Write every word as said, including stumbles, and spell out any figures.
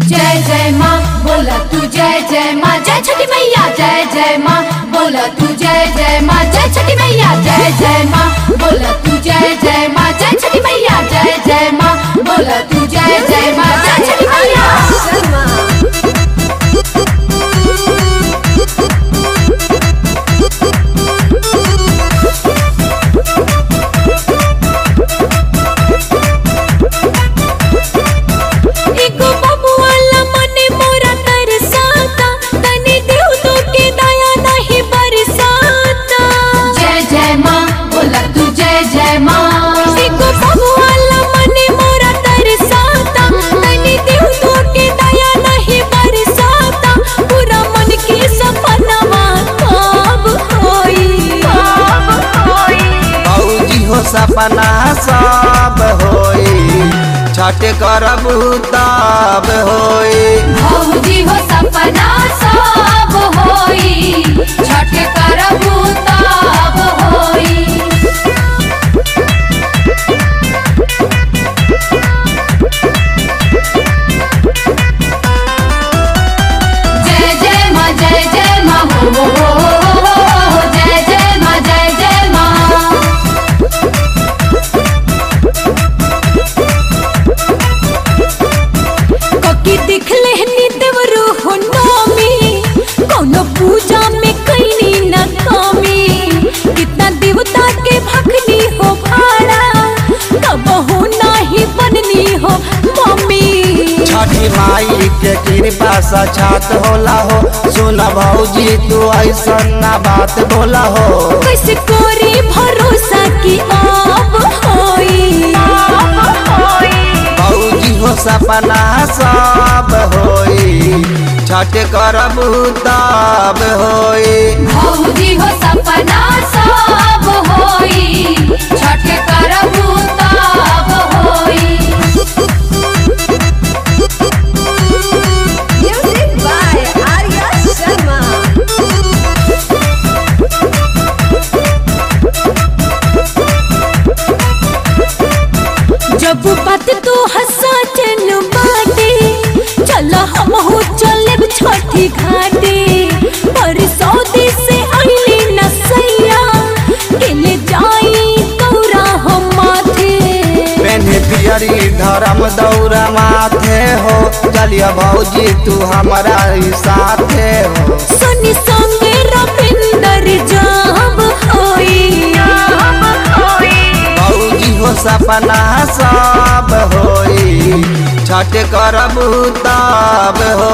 जय जय माँ बोला तू जय जय माँ, जय छठी मैया जय जय माँ बोला तू जय जय माँ, जय छठी मैया जय जय माँ बोला तू जय जय माँ, जय छठी मैया जय जय माँ बोला तू जय जय माँ, जय छठी मैया। सपना सब होई छठ करबू तब होई, भौजी हो सपना सब होई छठ करबू तब होई। जय जय माँ जय जय माँ हो हो हो, जय जय माँ जय जय माँ। दिख लेनी देवरू हो नामी, कौनो पूजा में कईनी न कमी, कितना देवता के भखनी हो भाड़ा, कब हो नाही बननी हो मम्मी। छठी माई के कृपा साक्षात होला हो, सुना भौजी तू ऐसा ना बात बोला हो। कैसे कोरी भरोसा की आप होई, भौजी हो सपना सब होई छठ करबू तब होई, भौजी हो सपना सब होई छठ करबू तब होई। Music by Arya Sharma. जब बात तू हंसा चन बाटे, चल हम हो चले छठी घाटे, पर सौदे से आईली न सैया, केले जाई कौरा हम माथे। पेन्हे पियरी धर्म दौरा माथे हो, चलिया भौजी तू हमारा साथे हो। सुनी संगे रविंदर जाब होई, भौजी हो सपना सब होई छठ करबू तब हो।